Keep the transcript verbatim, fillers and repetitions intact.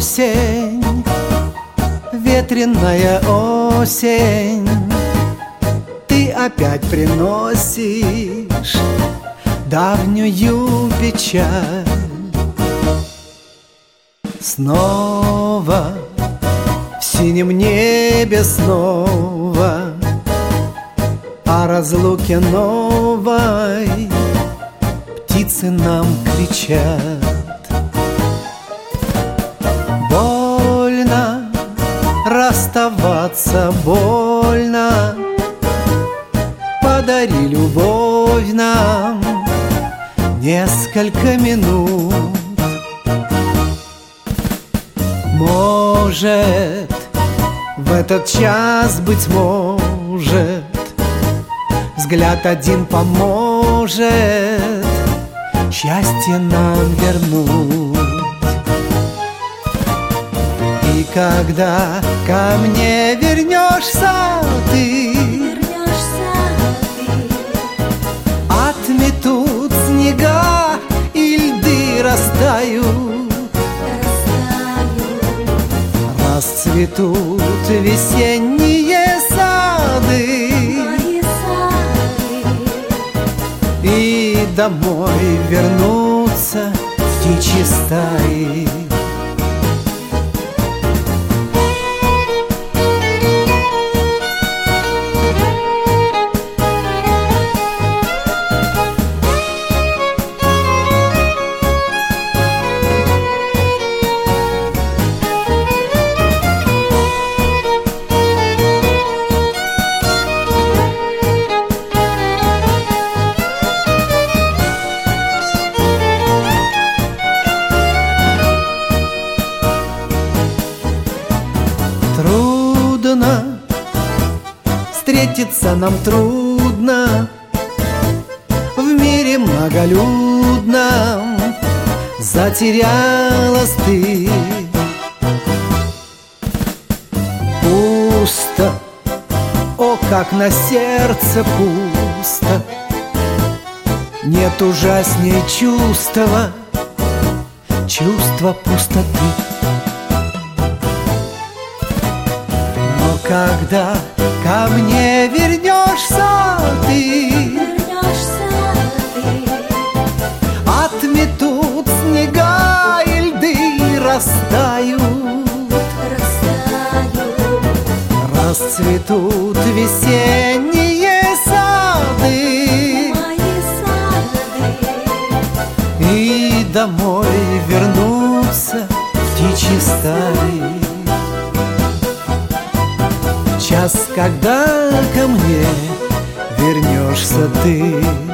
осень, ветреная осень, ты опять приносишь давнюю печаль. Снова в синем небе снова о разлуке новой птицы нам кричат. Больно расставаться, больно, подари любовь нам несколько минут. Может, в этот час, быть может, взгляд один поможет счастье нам вернуть. И когда ко мне вернешься ты, вернешься ты, отметут снега и льды растают, растают, расцветут весенние сады, мои сады, и домой вернутся птичьи стаи. Трудно, встретиться нам трудно в мире многолюдном, затерялась ты. Пусто, о, как на сердце пусто, нет ужасней чувства, чувства пустоты. Когда ко мне вернешься ты, вернешься ты, отметут снега и льды растают, растают, расцветут весенние сады, мои сады, и домой вернутся птичьи стаи. Час, когда ко мне вернешься ты.